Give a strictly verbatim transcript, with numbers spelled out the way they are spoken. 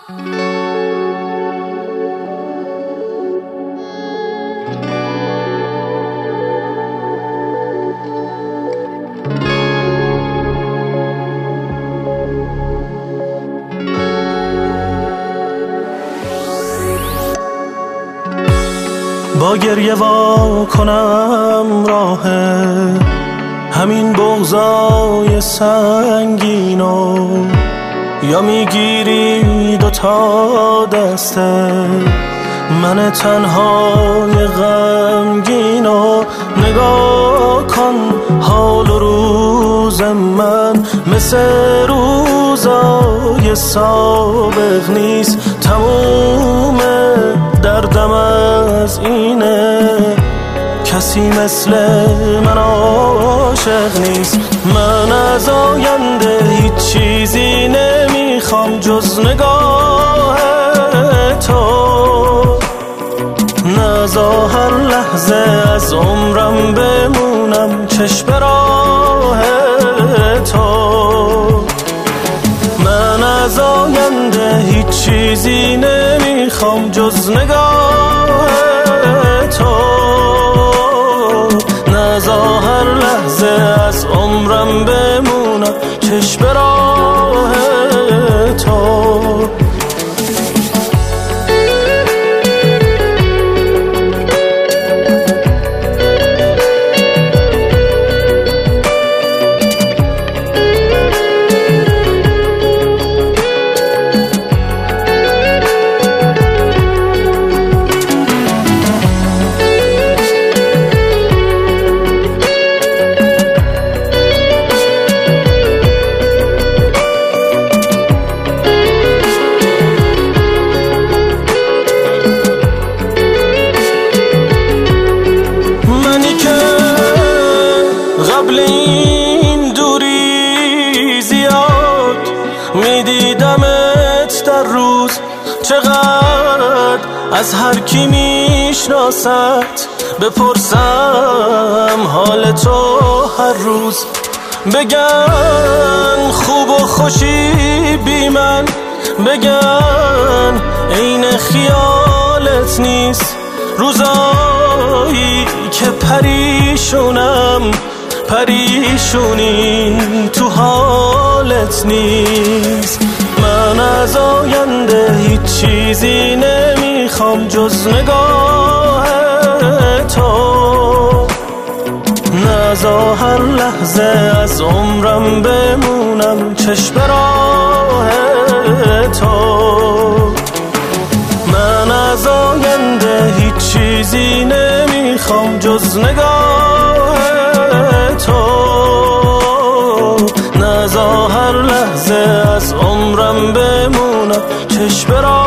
با گریه وا کنم راه همین بغضای سنگینو، یا میگیری دوتا دسته من تنهای غمگینو. نگاه کن حال و روز من مثل روزای سابق نیست، تموم دردم از اینه کسی مثل من عاشق نیست. من از آینده هیچ چیزی نمیخوام جز نگاه تو، نذار هر لحظه از عمرم بمونم چشم به راه تو. من از آینده هیچ چیزی نمیخوام جز نگاه تو، نذار هر لحظه از عمرم بمونم چشم به راه تو. قبل این دوری زیاد میدیدمت در روز، چقدر از هر کی میشناست بپرسم حال تو هر روز. بگن خوب و خوشی بی من، بگن عین خیالت نیست، روزایی که پریشونم پریشونی تو حالت نیست. من از آینده هیچ چیزی نمیخوام جز نگاه تو، نذار هر لحظه از عمرم بمونم چشم به راه تو. من از آینده هیچ چیزی نمیخوام جز نگاه تو، نذار هر لحظه از عمرم بمونم چشم به راه